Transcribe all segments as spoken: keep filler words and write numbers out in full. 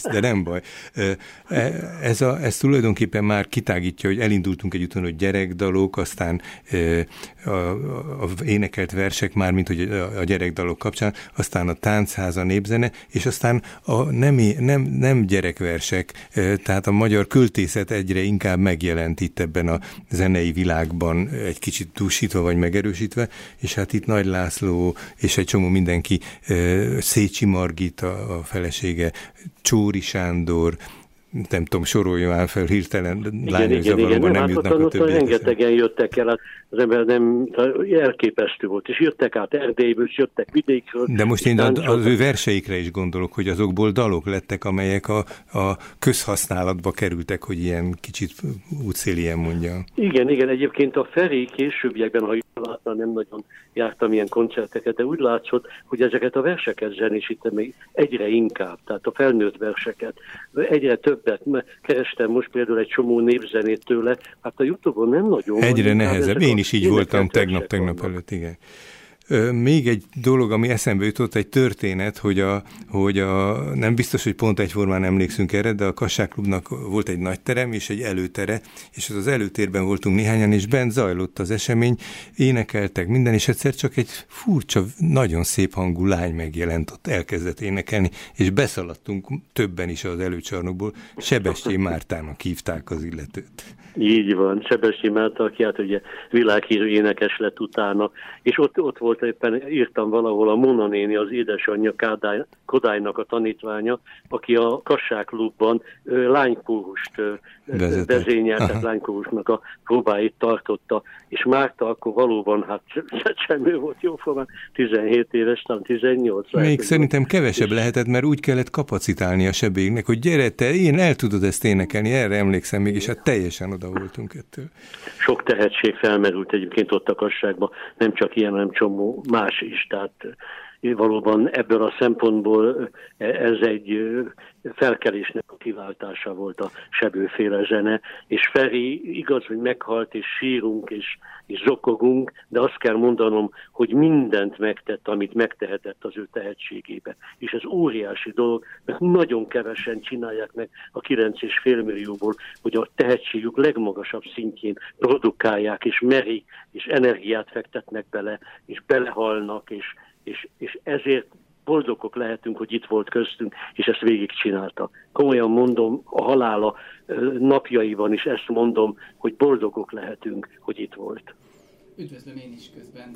egész, de nem baj. Ez, a, ez tulajdonképpen már kitágítja, hogy elindultunk egy úton, hogy gyerekdalok, aztán a, a, a énekelt versek már, mint hogy a, a gyerekdalok kapcsán, aztán a táncház, a népzene, és aztán a nem, nem, nem gyerekversek, tehát a magyar költészet egyre inkább megjelent itt ebben a zenei világban, egy kicsit túlsítva vagy megerősítve, és hát itt Nagy László és egy csomó mindenki, Szécsi Margit, a, a felesége, Csóri Sándor, nem tudom, soroljon el fel hirtelen, lányoszavaromban nem jutnak a többiek. Rengetegen jöttek el, az ember nem, elképesztő volt, és jöttek át Erdélyből, és jöttek vidékről. De most én az, az ő verseikre is gondolok, hogy azokból dalok lettek, amelyek a, a közhasználatba kerültek, hogy ilyen kicsit útszélien mondjam. Igen, igen, egyébként a Feri későbbiekben, ha jól láttam, nem nagyon jártam ilyen koncerteket, de úgy látszott, hogy ezeket a verseket zenésítem még egyre inkább, tehát a felnőtt verseket, egyre többet, kerestem most például egy csomó népzenét tőle, hát a YouTube-on nem nagyon. Egyre nehezebb, én is így voltam tegnap, tegnap előtt, igen. Még egy dolog, ami eszembe jutott, egy történet, hogy, a, hogy a, nem biztos, hogy pont egyformán emlékszünk erre, de a Kassák Klubnak volt egy nagy terem és egy előtere, és az előtérben voltunk néhányan, és bent zajlott az esemény, énekeltek minden, és egyszer csak egy furcsa, nagyon szép hangú lány megjelent, ott elkezdett énekelni, és beszaladtunk többen is az előcsarnokból, Sebestyén Mártának hívták az illetőt. Így van, Sebestyén Márta, aki hát ugye világhírű énekes lett utána, és ott, ott volt éppen, írtam valahol, a Mona néni, az édesanyja Kádály, Kodálynak a tanítványa, aki a Kassák Klubban lánykórust vezényelt, tehát lánykórusnak a próbáit tartotta, és Márta akkor valóban, hát sem ő volt jóformán, tizenhét éves, talán tizennyolc. Még lehet, szerintem kevesebb és... lehetett, mert úgy kellett kapacitálni a Sebéknek, hogy gyere te, én el tudod ezt énekelni, erre emlékszem még, és hát teljesen oda voltunk ettől. Sok tehetség felmerült egyébként ott a Kasságban, nem csak ilyen, hanem csomó más is, tehát valóban ebből a szempontból ez egy felkelésnek a kiváltása volt a Sebőféle zene, és Feri igaz, hogy meghalt, és sírunk, és, és zokogunk, de azt kell mondanom, hogy mindent megtett, amit megtehetett az ő tehetségébe. És ez óriási dolog, mert nagyon kevesen csinálják meg a kilenc és fél millióból, hogy a tehetségük legmagasabb szintjén produkálják, és merik, és energiát fektetnek bele, és belehalnak, és És, és ezért boldogok lehetünk, hogy itt volt köztünk, és ezt végigcsinálta. Komolyan mondom, a halála napjaiban is ezt mondom, hogy boldogok lehetünk, hogy itt volt. Üdvözlöm én is közben.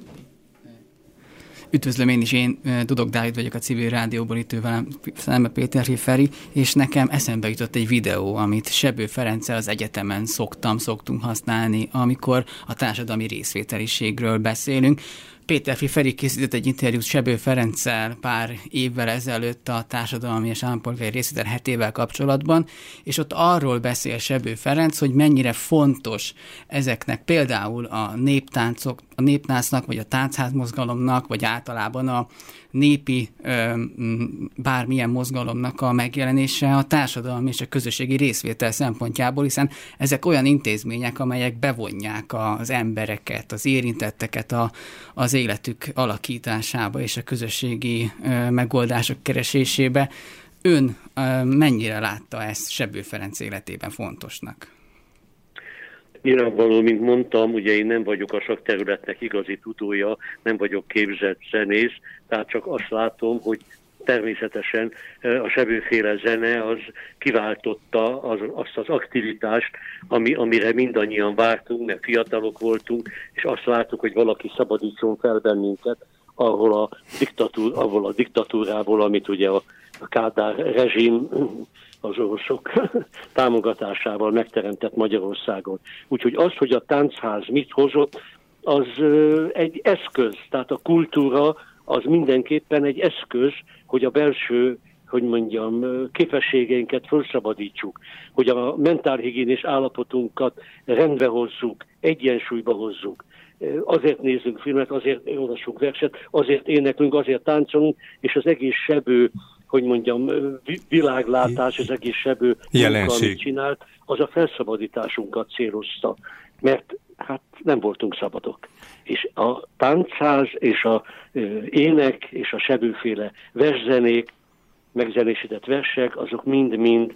Üdvözlöm én is, én Dudok Dávid vagyok a Civil Rádióból, itt ő velem szembe Péterfi Feri, és nekem eszembe jutott egy videó, amit Sebő Ferenccel az egyetemen szoktam, szoktunk használni, amikor a társadalmi részvételiségről beszélünk. Péterfi Feri készített egy interjút Sebő Ferenccel pár évvel ezelőtt a társadalmi és állampolgári részvétel hetével kapcsolatban, és ott arról beszél Sebő Ferenc, hogy mennyire fontos ezeknek például a néptáncok, a néptáncnak, vagy a táncházmozgalomnak, vagy általában a népi bármilyen mozgalomnak a megjelenése a társadalmi és a közösségi részvétel szempontjából, hiszen ezek olyan intézmények, amelyek bevonják az embereket, az érintetteket a, az életük alakításába és a közösségi megoldások keresésébe. Ön mennyire látta ezt Sebő Ferenc életében fontosnak? Nyilvánvaló, mint mondtam, ugye én nem vagyok a szakterületnek igazi tudója, nem vagyok képzett zenész, tehát csak azt látom, hogy természetesen a Sebőféle zene az kiváltotta az, azt az aktivitást, ami, amire mindannyian vártunk, mert fiatalok voltunk, és azt láttuk, hogy valaki szabadítson fel bennünket, ahol a, diktatúr, ahol a diktatúrából, amit ugye a, a Kádár rezsim az oroszok támogatásával megteremtett Magyarországon. Úgyhogy az, hogy a táncház mit hozott, az egy eszköz, tehát a kultúra az mindenképpen egy eszköz, hogy a belső, hogy mondjam, képességeinket felszabadítsuk, hogy a mentálhigiénés állapotunkat rendbe hozzuk, egyensúlyba hozzuk. Azért nézzünk filmet, azért olvasunk verset, azért éneklünk, azért táncolunk, és az egész Sebő, hogy mondjam, világlátás, az egész Sebő munka, amit csinált, az a felszabadításunkat célozta, mert hát nem voltunk szabadok. És a táncház és a ének és a Sebőféle verszenék megzenésített versek, azok mind-mind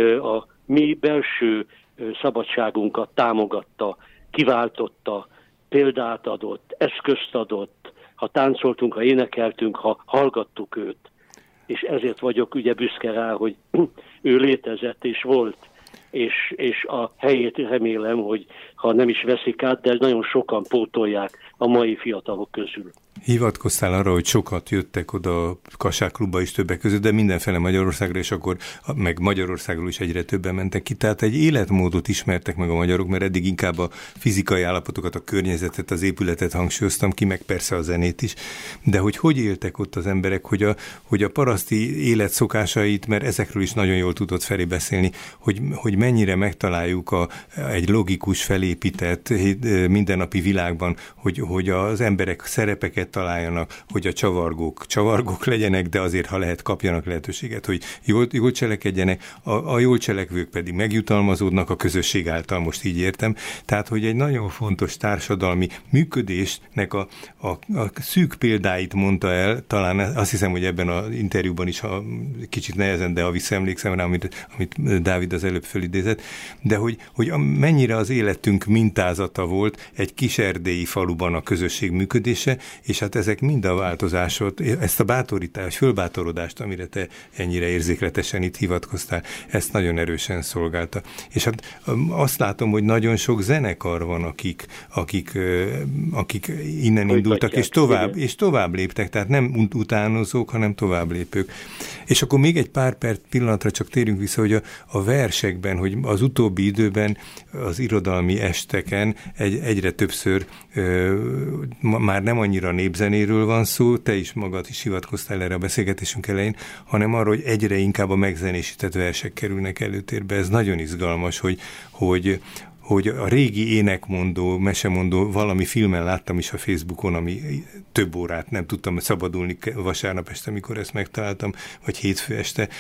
a mi belső szabadságunkat támogatta, kiváltotta, példát adott, eszközt adott, ha táncoltunk, ha énekeltünk, ha hallgattuk őt. És ezért vagyok ugye büszke rá, hogy ő létezett és volt, és, és a helyét remélem, hogy ha nem is veszik át, de nagyon sokan pótolják a mai fiatalok közül. Hivatkoztál arra, hogy sokat jöttek oda a Kassák Klubba is többek között, de mindenféle Magyarországra, és akkor meg Magyarországról is egyre többen mentek ki. Tehát egy életmódot ismertek meg a magyarok, mert eddig inkább a fizikai állapotokat, a környezetet, az épületet hangsúlyoztam ki, meg persze a zenét is. De hogy hogy éltek ott az emberek, hogy a, hogy a paraszti élet szokásait, mert ezekről is nagyon jól tudott Feri beszélni, hogy, hogy mennyire megtaláljuk a, egy logikus, felépített mindennapi világban, hogy, hogy az emberek szerepeket találjanak, hogy a csavargók csavargók legyenek, de azért, ha lehet, kapjanak lehetőséget, hogy jól, jól cselekedjenek, a, a jól cselekvők pedig megjutalmazódnak a közösség által, most így értem. Tehát, hogy egy nagyon fontos társadalmi működésnek a, a, a szűk példáit mondta el, talán azt hiszem, hogy ebben az interjúban is, ha kicsit nehezen, de ha visszaemlékszem rá, amit, amit Dávid az előbb fölidézett, de hogy, hogy mennyire az életünk mintázata volt egy kis erdélyi faluban a közösség működése, és hát ezek mind a változásot, ezt a bátorítást, fölbátorodást, amire te ennyire érzékletesen itt hivatkoztál, ezt nagyon erősen szolgálta. És hát azt látom, hogy nagyon sok zenekar van, akik, akik, akik innen indultak, és tovább, és tovább léptek, tehát nem utánozók, hanem tovább lépők. És akkor még egy pár perc pillanatra csak térjünk vissza, hogy a, a versekben, hogy az utóbbi időben az irodalmi esteken egy, egyre többször ö, ma, már nem annyira népzenéről van szó, te is magad is hivatkoztál erre a beszélgetésünk elején, hanem arra, hogy egyre inkább a megzenésített versek kerülnek előtérbe. Ez nagyon izgalmas, hogy, hogy hogy a régi énekmondó, mesemondó, valami filmen láttam is a Facebookon, ami több órát nem tudtam szabadulni vasárnap este, amikor ezt megtaláltam, vagy hétfő este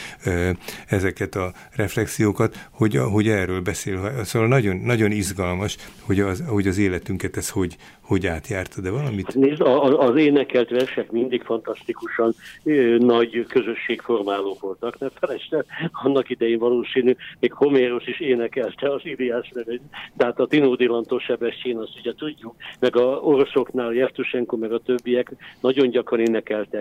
ezeket a reflexiókat, hogy, hogy erről beszél. Szóval nagyon, nagyon izgalmas, hogy az, hogy az életünket ez hogy, hogy átjárta, de valamit... Nézd, az énekelt versek mindig fantasztikusan nagy közösségformálók voltak. Ne felejtsd el, annak idején valószínű, még Homérosz is énekelte az Iliás nevet. Tehát a Tinódi Lantos Sebestyén, azt ugye tudjuk, meg a oroszoknál Jevtusenko, meg a többiek nagyon gyakran énekeltek.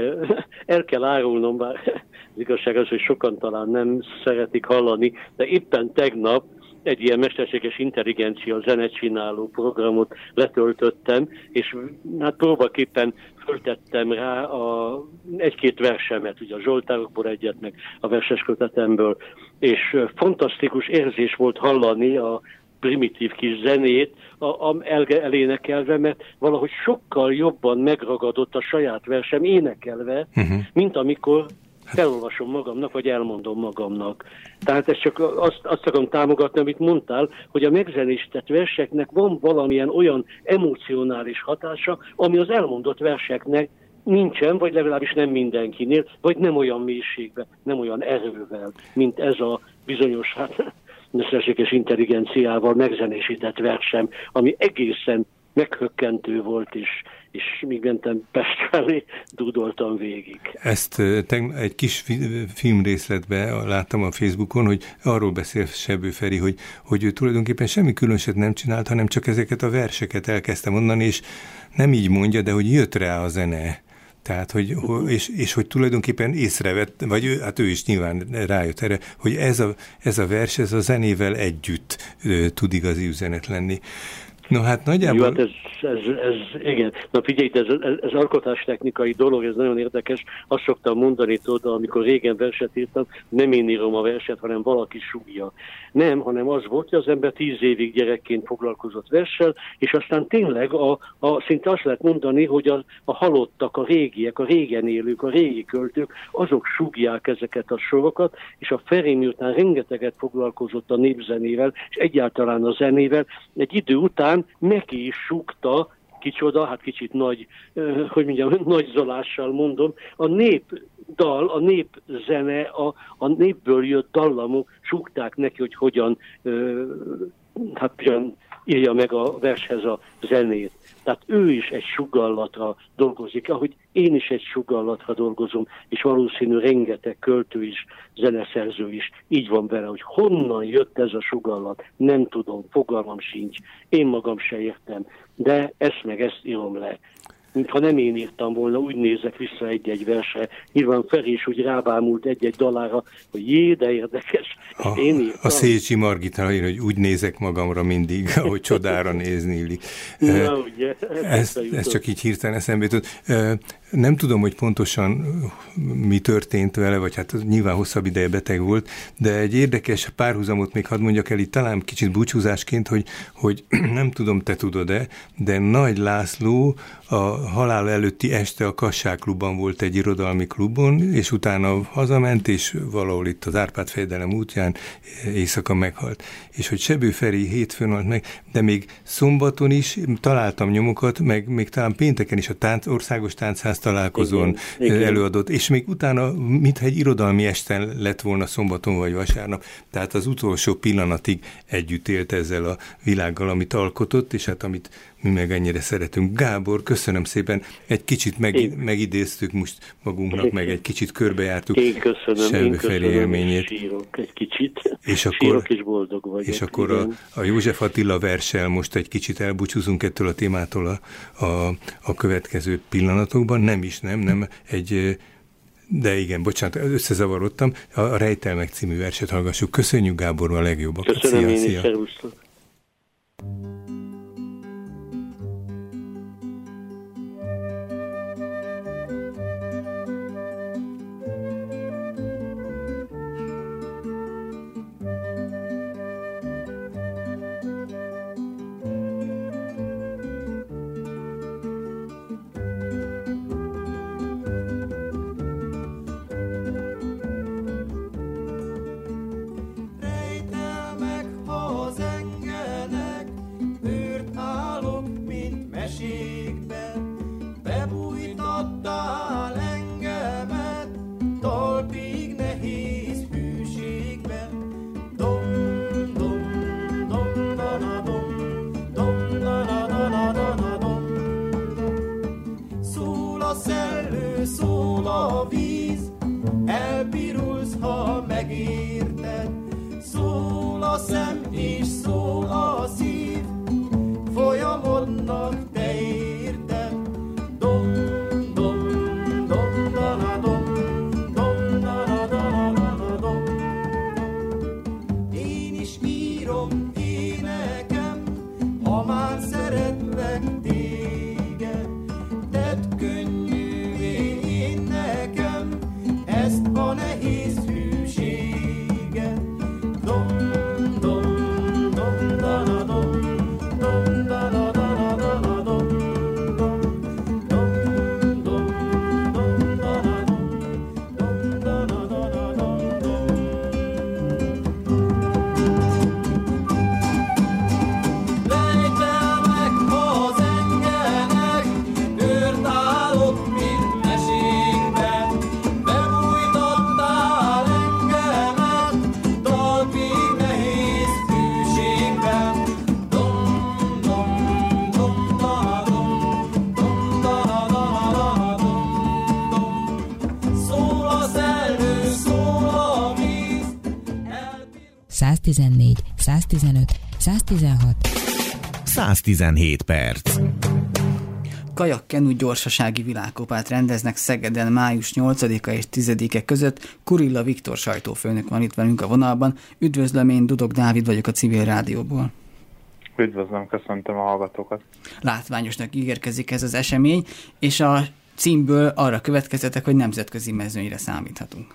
El kell árulnom, bár az igazság az, hogy sokan talán nem szeretik hallani, de éppen tegnap egy ilyen mesterséges intelligencia zenecsináló programot letöltöttem, és hát próbaképpen föltettem rá a, egy-két versemet, ugye a Zsoltárokból egyet, meg a verseskötetemből, és fantasztikus érzés volt hallani a primitív kis zenét a, a, el, elénekelve, mert valahogy sokkal jobban megragadott a saját versem énekelve, uh-huh. mint amikor felolvasom magamnak, vagy elmondom magamnak. Tehát ezt csak azt, azt akarom támogatni, amit mondtál, hogy a megzenésített verseknek van valamilyen olyan emocionális hatása, ami az elmondott verseknek nincsen, vagy legalábbis nem mindenkinél, vagy nem olyan mélységben, nem olyan erővel, mint ez a bizonyos, hát mesterséges intelligenciával megzenésített versem, ami egészen meghökkentő volt, és, és még mentem Pest felé, dúdoltam végig. Ezt egy kis filmrészletben láttam a Facebookon, hogy arról beszél Sebő Feri, hogy, hogy ő tulajdonképpen semmi különöset nem csinált, hanem csak ezeket a verseket elkezdte mondani, és nem így mondja, de hogy jött rá a zene. Tehát, hogy, és, és hogy tulajdonképpen észrevett, vagy ő, hát ő is nyilván rájött erre, hogy ez a, ez a vers, ez a zenével együtt ö, tud igazi üzenet lenni. No, hát nagyjából... Jó, hát ez, ez, ez, igen. Na figyelj, ez, ez, ez alkotástechnikai dolog, ez nagyon érdekes. Azt szoktam mondani, tudod, amikor régen verset írtam, nem én írom a verset, hanem valaki súgja. Nem, hanem az volt, hogy az ember tíz évig gyerekként foglalkozott verssel, és aztán tényleg a, a, szinte azt lehet mondani, hogy a, a halottak, a régiek, a régen élők, a régi költők, azok súgják ezeket a sorokat, és a Feri miután rengeteget foglalkozott a népzenével, és egyáltalán a zenével, egy idő után neki is súgta, kicsoda, hát kicsit nagy, hogy mondjam, nagy zolással mondom, a népdal, a népzene, a, a népből jött dallamok súgták neki, hogy hogyan, hát hogyan írja meg a vershez a zenét. Tehát ő is egy sugallatra dolgozik, ahogy én is egy sugallatra dolgozom, és valószínű rengeteg költő is, zeneszerző is így van vele, hogy honnan jött ez a sugallat, nem tudom, fogalmam sincs, én magam se értem, de ezt meg ezt írom le. Mintha nem én írtam volna, úgy nézek vissza egy-egy versre. Nyilván Feri is úgy rábámult egy-egy dalára, hogy jé, de érdekes. A, én írtam. A Szécsi Margita ír, hogy úgy nézek magamra mindig, ahogy csodára nézni illik. Na, ugye, ez, ez csak így hirtelen eszembe jutott. Nem tudom, hogy pontosan mi történt vele, vagy hát nyilván hosszabb ideje beteg volt, de egy érdekes párhuzamot még hadd mondjak el itt, talán kicsit búcsúzásként, hogy, hogy nem tudom, te tudod-e, de Nagy László a halál előtti este a Kassák klubban volt egy irodalmi klubon, és utána hazament, és valahol itt az Árpád-fejedelem útján éjszaka meghalt. És hogy Sebő Feri hétfőn halt meg, de még szombaton is találtam nyomokat, meg még talán pénteken is a tánc, országos táncház találkozón igen, előadott, és még utána, mintha egy irodalmi esten lett volna szombaton vagy vasárnap, tehát az utolsó pillanatig együtt élt ezzel a világgal, amit alkotott, és hát amit mi meg ennyire szeretünk. Gábor, köszönöm szépen, egy kicsit meg, megidéztük most magunknak, meg egy kicsit körbejártuk én köszönöm, Sebő Feri élményét. Sírok egy kicsit, és akkor, sírok és boldog vagyok. És akkor a, a József Attila verssel most egy kicsit elbúcsúzunk ettől a témától a, a, a következő pillanatokban. Nem is, nem, nem, egy, de igen, bocsánat, összezavarodtam, a, a Rejtelmek című verset hallgassuk. Köszönjük, Gábor, a legjobbakat. Köszönöm, szia, én is, szervusztok. száztizennégy, száztizenöt, száztizenhat, száztizenhét perc. Kajak-kenu gyorsasági világkupát rendeznek Szegeden május nyolcadika és tizedike között. Kurilla Viktor sajtófőnök van itt velünk a vonalban. Üdvözlöm, én Dudok Dávid vagyok a Civil Rádióból. Üdvözlöm, köszöntöm a hallgatókat. Látványosnak ígérkezik ez az esemény, és a címből arra következtetek, hogy nemzetközi mezőnyre számíthatunk.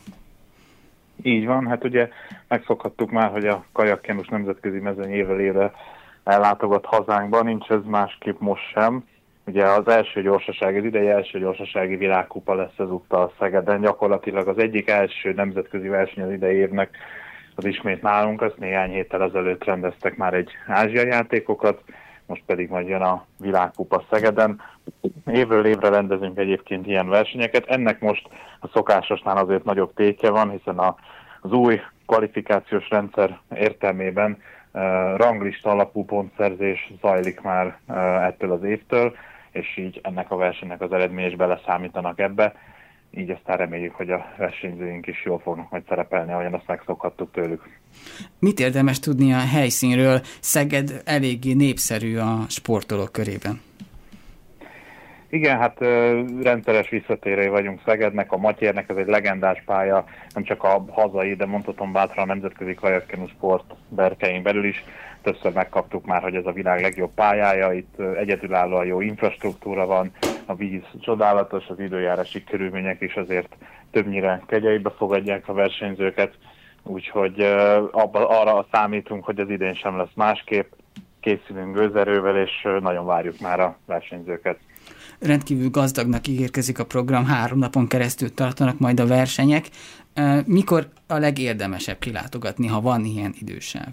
Így van, hát ugye megszokhattuk már, hogy a kajakkenus nemzetközi mezőny évről évre ellátogat hazánkban, nincs ez másképp most sem. Ugye az első gyorsaság, az idei első gyorsasági világkupa lesz ezúttal Szegeden, gyakorlatilag az egyik első nemzetközi verseny az idei évnek az ismét nálunk, ezt néhány héttel ezelőtt rendeztek már egy ázsiai játékokat, most pedig majd jön a világkupa Szegeden. Évről évre rendezünk egyébként ilyen versenyeket, ennek most a szokásosnál azért nagyobb tétje van, hiszen a, az új kvalifikációs rendszer értelmében ranglista alapú pontszerzés zajlik már ettől az évtől, és így ennek a versenynek az eredmény is beleszámítanak ebbe. Így aztán reméljük, hogy a versenyzőink is jól fognak majd szerepelni, ahogyan azt megszokhattuk tőlük. Mit érdemes tudni a helyszínről? Szeged eléggé népszerű a sportolók körében. Igen, hát rendszeres visszatérői vagyunk Szegednek, a Matyérnek, ez egy legendás pálya, nem csak a hazai, de mondhatom bátran a nemzetközi kajakkenu sport berkein belül is. Többször megkaptuk már, hogy ez a világ legjobb pályája, itt egyedülállóan jó infrastruktúra van, a víz csodálatos, az időjárási körülmények is azért többnyire kegyeibe fogadják a versenyzőket, úgyhogy abba, arra számítunk, hogy az idén sem lesz másképp, készülünk gőzerővel, és nagyon várjuk már a versenyzőket. Rendkívül gazdagnak ígérkezik a program, három napon keresztül tartanak majd a versenyek. Mikor a legérdemesebb kilátogatni, ha van ilyen idősáv?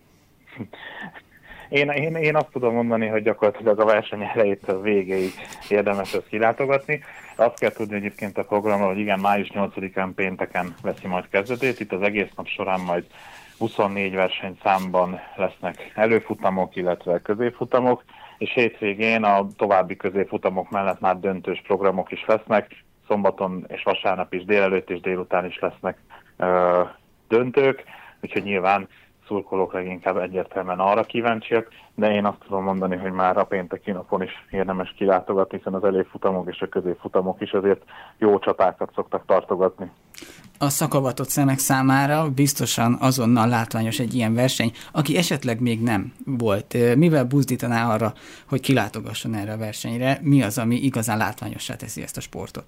Én, én, én azt tudom mondani, hogy gyakorlatilag a verseny elejétől végéig érdemes ezt kilátogatni. Azt kell tudni egyébként a programról, hogy igen, május nyolcadikán pénteken veszi majd kezdetét. Itt az egész nap során majd huszonnégy versenyszámban lesznek előfutamok, illetve középfutamok, és hétvégén a további középfutamok mellett már döntős programok is lesznek. Szombaton és vasárnap is délelőtt és délután is lesznek ö, döntők, úgyhogy nyilván szurkolók leginkább egyértelműen arra kíváncsiak, de én azt tudom mondani, hogy már a pénteki napon is érdemes kilátogatni, hiszen az előfutamok és a középfutamok is azért jó csatákat szoktak tartogatni. A szakavatott szemek számára biztosan azonnal látványos egy ilyen verseny, aki esetleg még nem volt. Mivel buzdítaná arra, hogy kilátogasson erre a versenyre? Mi az, ami igazán látványossá teszi ezt a sportot?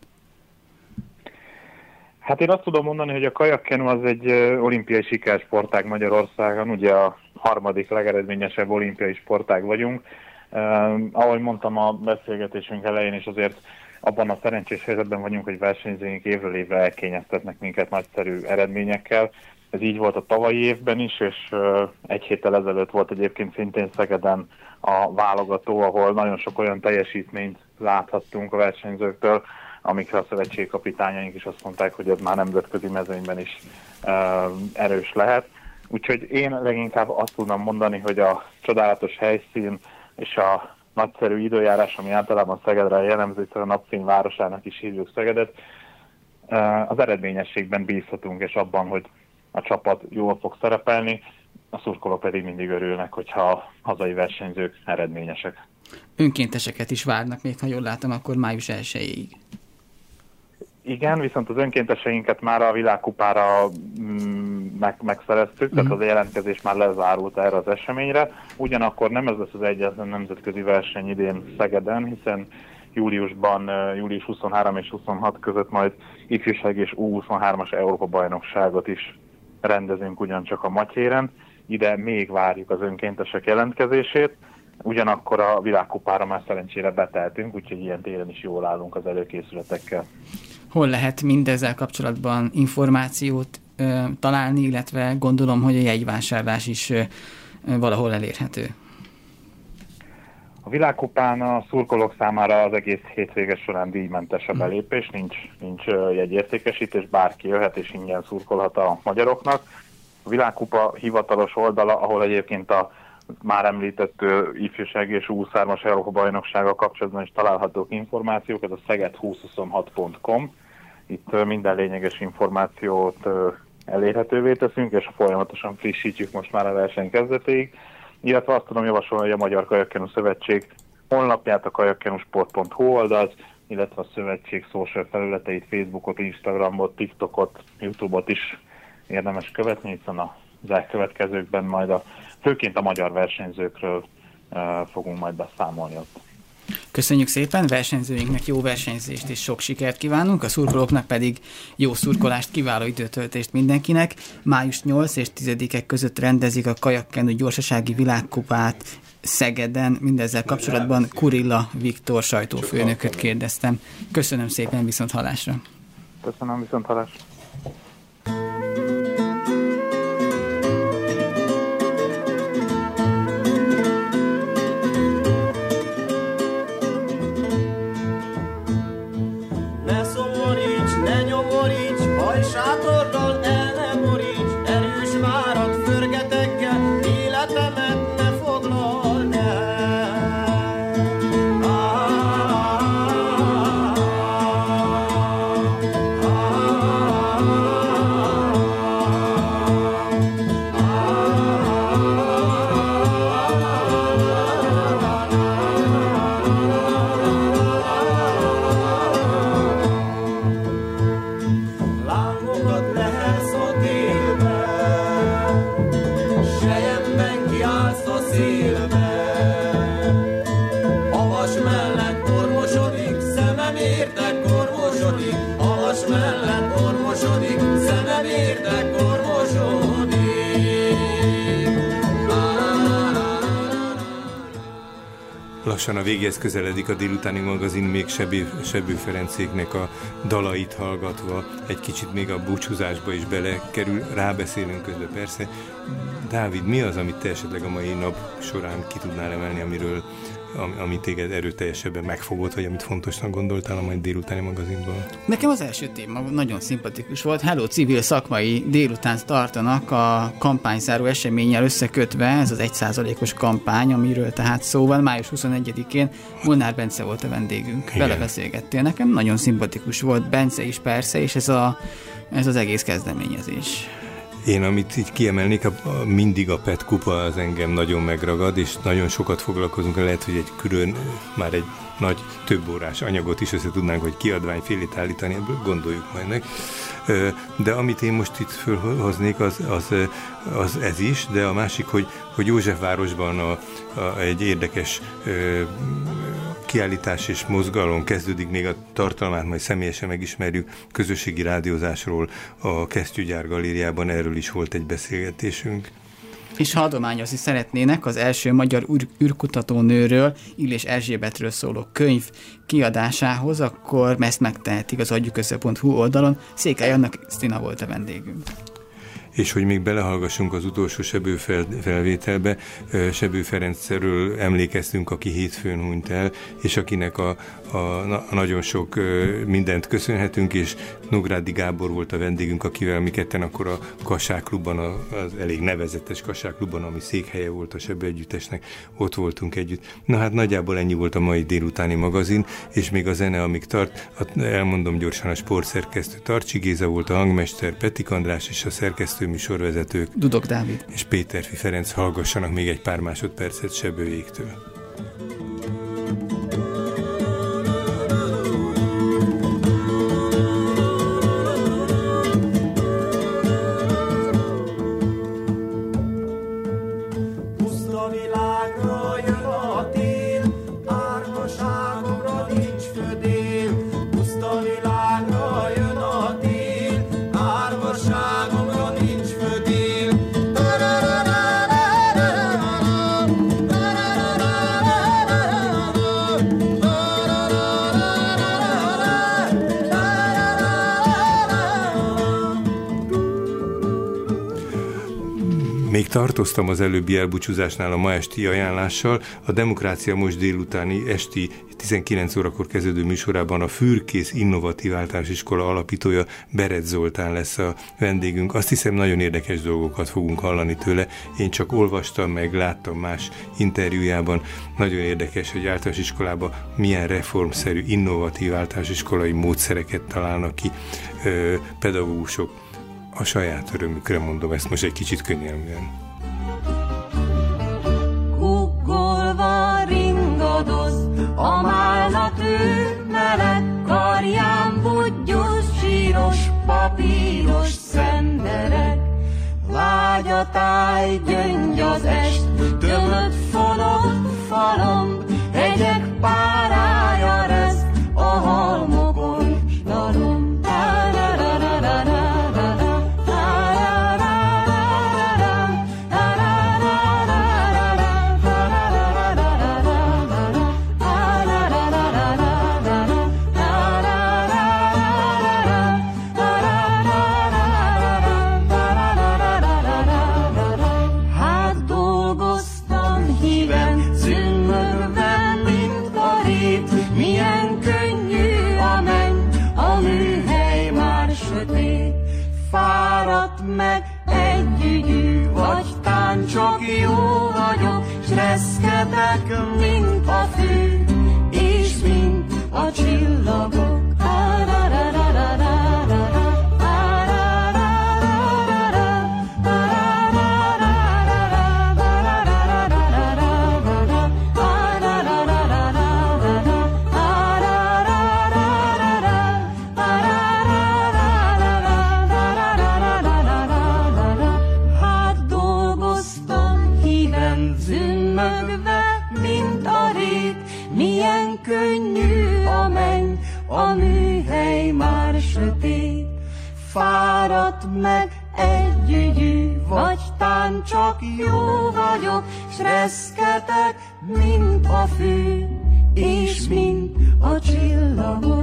Hát én azt tudom mondani, hogy a kajakkenu az egy olimpiai sikersportág Magyarországon, ugye a harmadik legeredményesebb olimpiai sportág vagyunk. Uh, ahogy mondtam a beszélgetésünk elején, és azért abban a szerencsés helyzetben vagyunk, hogy versenyzőink évről évre elkényeztetnek minket nagyszerű eredményekkel. Ez így volt a tavalyi évben is, és uh, egy héttel ezelőtt volt egyébként szintén Szegeden a válogató, ahol nagyon sok olyan teljesítményt láthattunk a versenyzőktől, amikre a szövetségkapitányaink is azt mondták, hogy ez már nemzetközi mezőnyben is uh, erős lehet. Úgyhogy én leginkább azt tudnám mondani, hogy a csodálatos helyszín és a nagyszerű időjárás, ami általában Szegedre jellemző, hiszen a napfény városának is hívjuk Szegedet, uh, az eredményességben bízhatunk, és abban, hogy a csapat jól fog szerepelni, a szurkolók pedig mindig örülnek, hogyha a hazai versenyzők eredményesek. Önkénteseket is várnak, még ha jól látom, akkor május elsejéig. Igen, viszont az önkénteseinket már a világkupára mm, meg, megszereztük, uh-huh. tehát az jelentkezés már lezárult erre az eseményre. Ugyanakkor nem ez lesz az egyetlen nemzetközi verseny idén Szegeden, hiszen júliusban, július huszonhárom és huszonhat között majd ifjúság és U huszonhármas Európa-bajnokságot is rendezünk ugyancsak a Matyéren. Ide még várjuk az önkéntesek jelentkezését. Ugyanakkor a világkupára már szerencsére beteltünk, úgyhogy ilyen téren is jól állunk az előkészületekkel. Hol lehet mindezzel kapcsolatban információt ö, találni, illetve gondolom, hogy a jegyvásárlás is ö, valahol elérhető? A világkupán a szurkolók számára az egész hétvége során díjmentes a belépés, nincs, nincs jegyértékesítés, bárki jöhet és ingyen szurkolhat a magyaroknak. A világkupa hivatalos oldala, ahol egyébként a már említett ifjúsági és U huszonhármas Európa-bajnoksággal kapcsolatban is találhatók információk, ez a szeged húszszázhuszonhat pont com. Itt minden lényeges információt elérhetővé teszünk, és folyamatosan frissítjük most már a verseny kezdetéig. Illetve azt tudom javasolni, hogy a Magyar Kajakkenu Szövetség honlapját, a kajakkenusport pont hu oldalt, illetve a szövetség social felületeit, Facebookot, Instagramot, TikTokot, YouTube-ot is érdemes követni, hiszen az elkövetkezőkben majd a főként a magyar versenyzőkről uh, fogunk majd beszámolni ott. Köszönjük szépen, versenyzőinknek jó versenyzést és sok sikert kívánunk, a szurkolóknak pedig jó szurkolást, kiváló időtöltést mindenkinek. május nyolcadika és tizedike között rendezik a kajakkenu gyorsasági világkupát Szegeden. Mindezzel kapcsolatban Kurilla Viktor sajtófőnököt kérdeztem. Köszönöm szépen, viszont hallásra. Köszönöm, viszont hallásra. Sátorral el ne boríts, erős várat förgetekkel, élet lassan a végéhez közeledik a délutáni magazin, még Sebő, Sebő Ferencéknek a dalait hallgatva, egy kicsit még a búcsúzásba is belekerül, rábeszélünk közben persze. Dávid, mi az, amit te esetleg a mai nap során ki tudnál emelni, amiről, ami téged erőteljesebben megfogott, vagy amit fontosnak gondoltál a mai délutáni magazinban? Nekem az első téma nagyon szimpatikus volt. Hello Civil szakmai délután tartanak a kampányzáró eseménnyel összekötve, ez az egy százalékos kampány, amiről tehát szó van. május huszonegyedikén Molnár Bence volt a vendégünk. Vele beszélgettél. Nekem nagyon szimpatikus volt Bence is persze, és ez, a, ez az egész kezdeményezés. Én, amit így kiemelnék, a, a, mindig a pé e té kupa az engem nagyon megragad, és nagyon sokat foglalkozunk, lehet, hogy egy külön, már egy nagy, több órás anyagot is össze tudnánk, hogy kiadványfélét állítani, ebből gondoljuk majd meg. De amit én most itt fölhoznék, az, az, az ez is, de a másik, hogy, hogy Józsefvárosban a, a, egy érdekes ö, kiállítás és mozgalom kezdődik, még a tartalmát majd személyesen megismerjük, közösségi rádiózásról a Kesztyűgyár galériában, erről is volt egy beszélgetésünk. És ha adományozni szeretnének az első magyar űrkutatónőről, Illés Erzsébetről szóló könyv kiadásához, akkor ezt megtehetik az adjukösze pont hu oldalon. Székely Anna Krisztina volt a vendégünk. És hogy még belehallgassunk az utolsó Sebő fel, felvételbe, Sebő Ferencről emlékeztünk, aki hétfőn hunyt el, és akinek a, a, a nagyon sok mindent köszönhetünk, és Nógrádi Gábor volt a vendégünk, akivel mi ketten akkor a Kassák klubban, az elég nevezetes Kassák klubban, ami székhelye volt a Sebő együttesnek, ott voltunk együtt. Na hát nagyjából ennyi volt a mai délutáni magazin, és még a zene, amíg tart, elmondom gyorsan, a sportszerkesztő Tarcsi Géza volt, a hangmester Petik András, és a szerkesztő műsorvezetők Dudok Dávid és Péterfi Ferenc. Hallgassanak még egy pár másodpercet Sebőjéktől. Még tartoztam az előbbi elbúcsúzásnál a ma esti ajánlással. A Demokrácia most délutáni esti tizenkilenc órakor kezdődő műsorában a Fürkész Innovatív Általános Iskola alapítója Berett Zoltán lesz a vendégünk. Azt hiszem, nagyon érdekes dolgokat fogunk hallani tőle. Én csak olvastam, meg láttam más interjújában. Nagyon érdekes, hogy általános iskolában milyen reformszerű, innovatív általános iskolai módszereket találnak ki ö, pedagógusok. A saját örömükre mondom ezt most egy kicsit könnyelműen. Kuggolva ringadoz, a málnat ő meleg karján budgyos, síros, papíros szenderek. Lágy a táj, gyöngy az est, tömött fonott falom, hegyek párája reszt, a halmokon slalom. Meg egy ügyű, vagy tán csak jó vagyok, s reszketek, mint a fű, és mint a csillagok. Könnyű a menny, a műhely már sötét. Fáradt meg együgyű, vagy tán után csak jó vagyok, s reszketek, mint a fű, és mint a csillagok.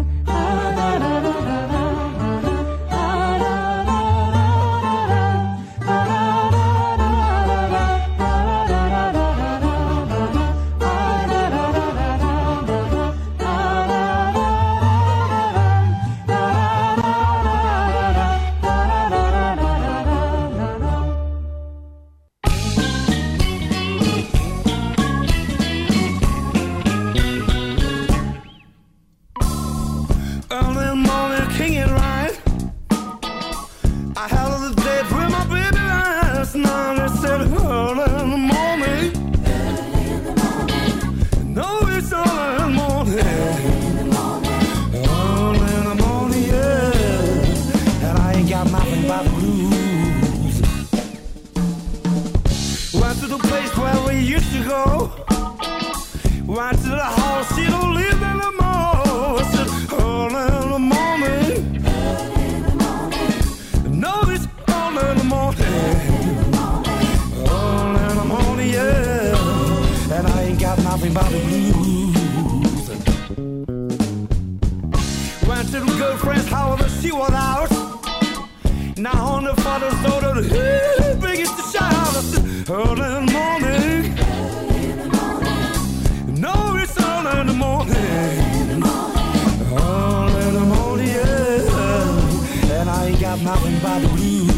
Right to the house, she don't live anymore. I said, early in the morning. Early in the morning. No, it's early in the morning. Early in the morning, yeah. And I ain't got nothing but the blues. Went to the girlfriend's house, but she was out. Now on the father's daughter, the biggest to shout. I said, early in the morning. No, it's early in the morning. Early in the morning, yeah. And I ain't got nothing but the blues.